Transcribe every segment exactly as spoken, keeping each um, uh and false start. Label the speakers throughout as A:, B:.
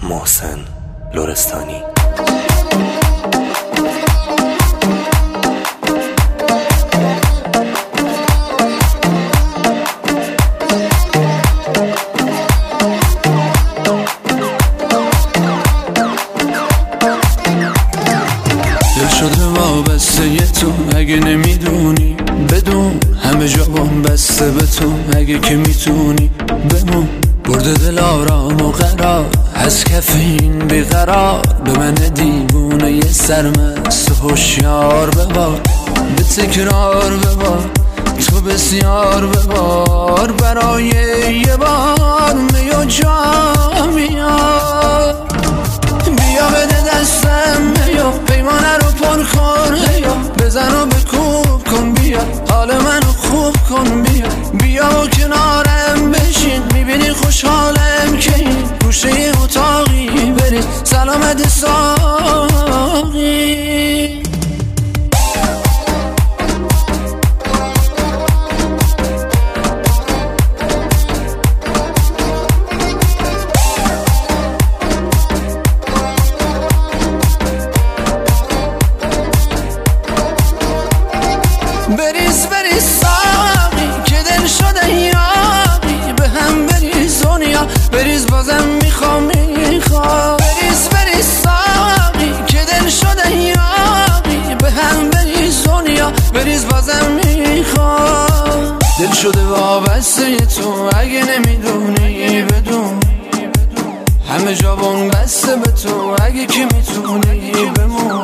A: محسن لرستانی.
B: دل شده وابسته ی تو، اگه نمیدونی بدون همه جا بام بسته به تو. اگه که میتونی بمون، برده دل آرام و قرار از کف این بیقرار. به من دیوونه یه سرمست و هوشیار ببار، به تکرار ببار تو بسیار ببار. برای یه بار می و جا بیار، بیا بده دستم بیا پیمانه رو پر کن، بیا بزن و بکوب کن، بیا حال منو خوب کن، بیا بیا و کنارم بشین. میبینی خوشحالم که این گوشه اتاقی برید سلامت ساقی. بریز بریز ساقی که دل شده یاقی، به هم بریز دنیا بریز بازم میخوام میخوام. بریز بریز ساقی که دل شده یاقی، به هم بریز دنیا بریز بازم میخوام. دل شده وابسته تو، اگه نمیدونی بدون همه جا بون بسته به تو. اگه که میتونی بمون،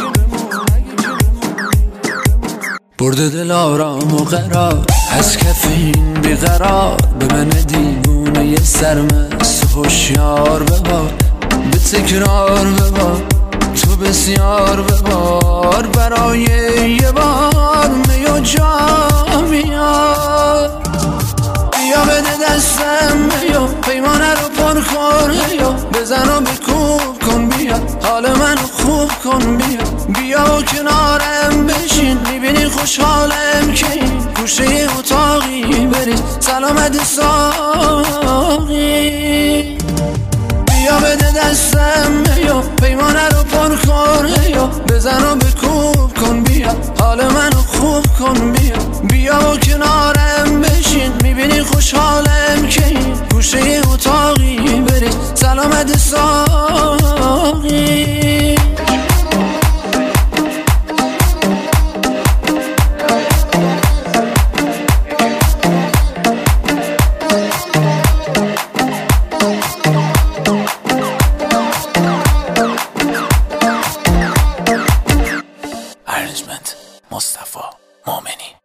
B: برده دل آرام و قرار از کف این بیقرار. به من دیوونه یه سرمست و هوشیار ببار، به تکرار ببار تو بسیار ببار. برای یه بار می و جا بیار، بیا بده دستم بیا پیمانه رو پر کن، بیا بزن و بکوب کن، بیا حال منو خوب کن، بیا بیا و کنارم بشین. میبینی خوشحالم که این گوشه اتاقی برید سلامت ساقی. بیا بده دستم بیا پیمانه رو پر کن، بیا بزن و بکوب کن، بیا حال منو خوب کن، بیا بیا و کنارم بشین. میبینی خوشحالم که این گوشه اتاقی برید سلامت ساقی.
C: ارنجمنت مصطفی مومنی.